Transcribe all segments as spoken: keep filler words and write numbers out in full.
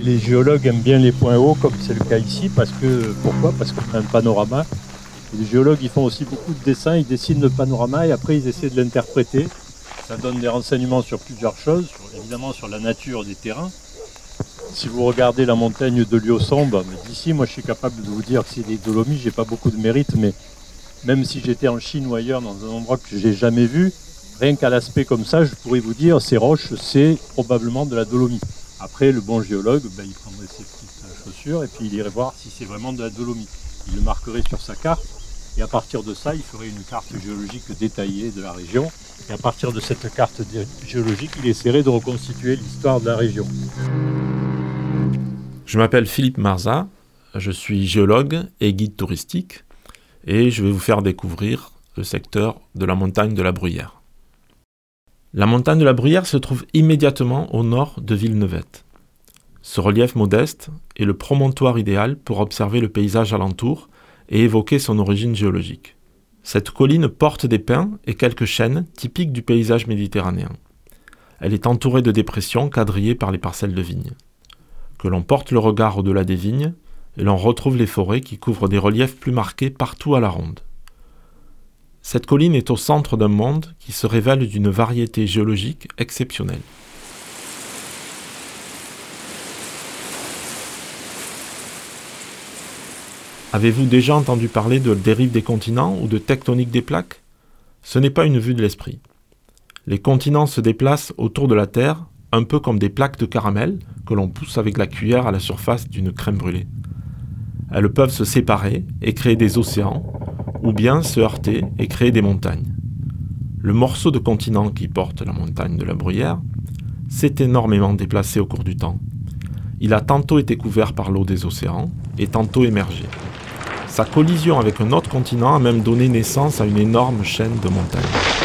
les géologues aiment bien les points hauts, comme c'est le cas ici, parce que pourquoi ? Parce qu'on a un panorama. Et les géologues, ils font aussi beaucoup de dessins, ils dessinent le panorama et après ils essaient de l'interpréter. Ça donne des renseignements sur plusieurs choses, sur, évidemment sur la nature des terrains. Si vous regardez la montagne de Liosson, bah, d'ici, moi je suis capable de vous dire que c'est des Dolomites, j'ai pas beaucoup de mérite, mais même si j'étais en Chine ou ailleurs, dans un endroit que j'ai jamais vu, rien qu'à l'aspect comme ça, je pourrais vous dire, ces roches, c'est probablement de la dolomite. Après, le bon géologue, ben, il prendrait ses petites chaussures et puis il irait voir si c'est vraiment de la dolomite. Il le marquerait sur sa carte et à partir de ça, il ferait une carte géologique détaillée de la région. Et à partir de cette carte géologique, il essaierait de reconstituer l'histoire de la région. Je m'appelle Philippe Marza, je suis géologue et guide touristique et je vais vous faire découvrir le secteur de la montagne de la Bruyère. La montagne de la Bruyère se trouve immédiatement au nord de Villeneuvette. Ce relief modeste est le promontoire idéal pour observer le paysage alentour et évoquer son origine géologique. Cette colline porte des pins et quelques chênes typiques du paysage méditerranéen. Elle est entourée de dépressions quadrillées par les parcelles de vignes. Que l'on porte le regard au-delà des vignes, et l'on retrouve les forêts qui couvrent des reliefs plus marqués partout à la ronde. Cette colline est au centre d'un monde qui se révèle d'une variété géologique exceptionnelle. Avez-vous déjà entendu parler de dérive des continents ou de tectonique des plaques ? Ce n'est pas une vue de l'esprit. Les continents se déplacent autour de la Terre, un peu comme des plaques de caramel que l'on pousse avec la cuillère à la surface d'une crème brûlée. Elles peuvent se séparer et créer des océans, ou bien se heurter et créer des montagnes. Le morceau de continent qui porte la montagne de la Bruyère s'est énormément déplacé au cours du temps. Il a tantôt été couvert par l'eau des océans et tantôt émergé. Sa collision avec un autre continent a même donné naissance à une énorme chaîne de montagnes.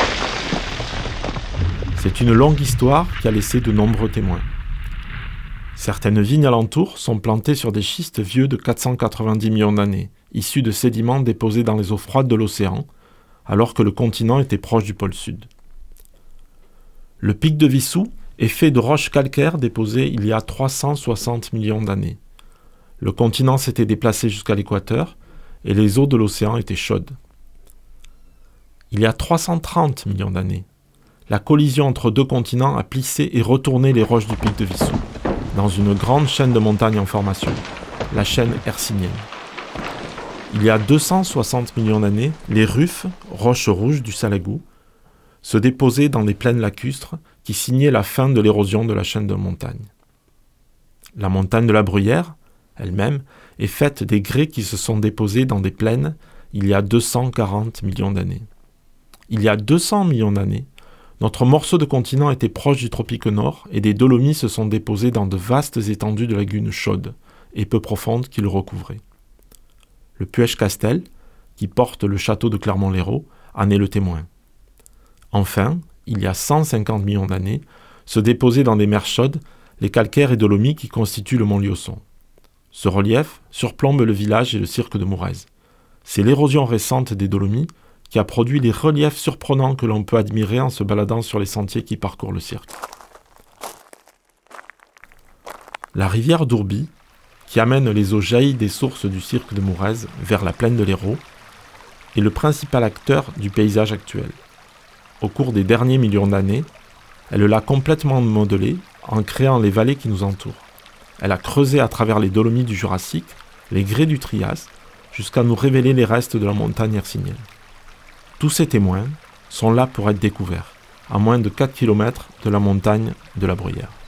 C'est une longue histoire qui a laissé de nombreux témoins. Certaines vignes alentours sont plantées sur des schistes vieux de quatre cent quatre-vingt-dix millions d'années, issus de sédiments déposés dans les eaux froides de l'océan, alors que le continent était proche du pôle sud. Le pic de Vissou est fait de roches calcaires déposées il y a trois cent soixante millions d'années. Le continent s'était déplacé jusqu'à l'équateur et les eaux de l'océan étaient chaudes. Il y a trois cent trente millions d'années, la collision entre deux continents a plissé et retourné les roches du pic de Vissou dans une grande chaîne de montagnes en formation, la chaîne hercynienne. Il y a deux cent soixante millions d'années, les ruffes, roches rouges du Salagou, se déposaient dans les plaines lacustres qui signaient la fin de l'érosion de la chaîne de montagnes. La montagne de la Bruyère, elle-même, est faite des grès qui se sont déposés dans des plaines il y a deux cent quarante millions d'années. Il y a deux cents millions d'années, notre morceau de continent était proche du tropique nord et des Dolomites se sont déposés dans de vastes étendues de lagunes chaudes et peu profondes qui le recouvraient. Le Puech-Castel, qui porte le château de Clermont-Lérault, en est le témoin. Enfin, il y a cent cinquante millions d'années, se déposaient dans des mers chaudes les calcaires et dolomites qui constituent le mont Liosson. Ce relief surplombe le village et le cirque de Mourez. C'est l'érosion récente des Dolomites qui a produit les reliefs surprenants que l'on peut admirer en se baladant sur les sentiers qui parcourent le cirque. La rivière d'Ourby, qui amène les eaux jaillies des sources du cirque de Mourez vers la plaine de l'Hérault, est le principal acteur du paysage actuel. Au cours des derniers millions d'années, elle l'a complètement modelé en créant les vallées qui nous entourent. Elle a creusé à travers les Dolomites du Jurassique, les grès du Trias, jusqu'à nous révéler les restes de la montagne hercynienne. Tous ces témoins sont là pour être découverts, à moins de quatre kilomètres de la montagne de la Bruyère.